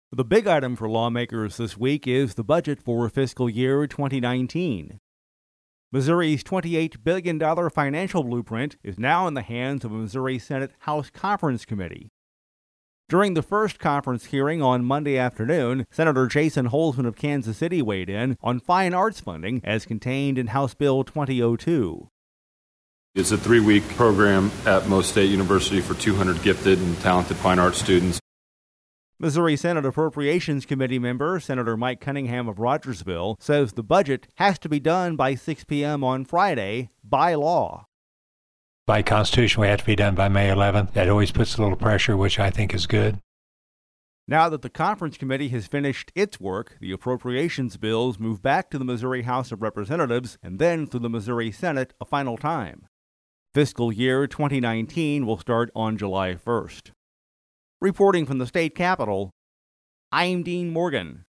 The big item for lawmakers this week is the budget for fiscal year 2019. Missouri's $28 billion financial blueprint is now in the hands of a Missouri Senate House Conference Committee. During the first conference hearing on Monday afternoon, Senator Jason Holzman of Kansas City weighed in on fine arts funding as contained in House Bill 2002. It's a 3-week program at most state university for 200 gifted and talented fine arts students. Missouri Senate Appropriations Committee member Senator Mike Cunningham of Rogersville says the budget has to be done by 6 p.m. on Friday by law. By Constitution, we have to be done by May 11th. That always puts a little pressure, which I think is good. Now that the conference committee has finished its work, the appropriations bills move back to the Missouri House of Representatives and then through the Missouri Senate a final time. Fiscal year 2019 will start on July 1st. Reporting from the state capitol, I'm Dean Morgan.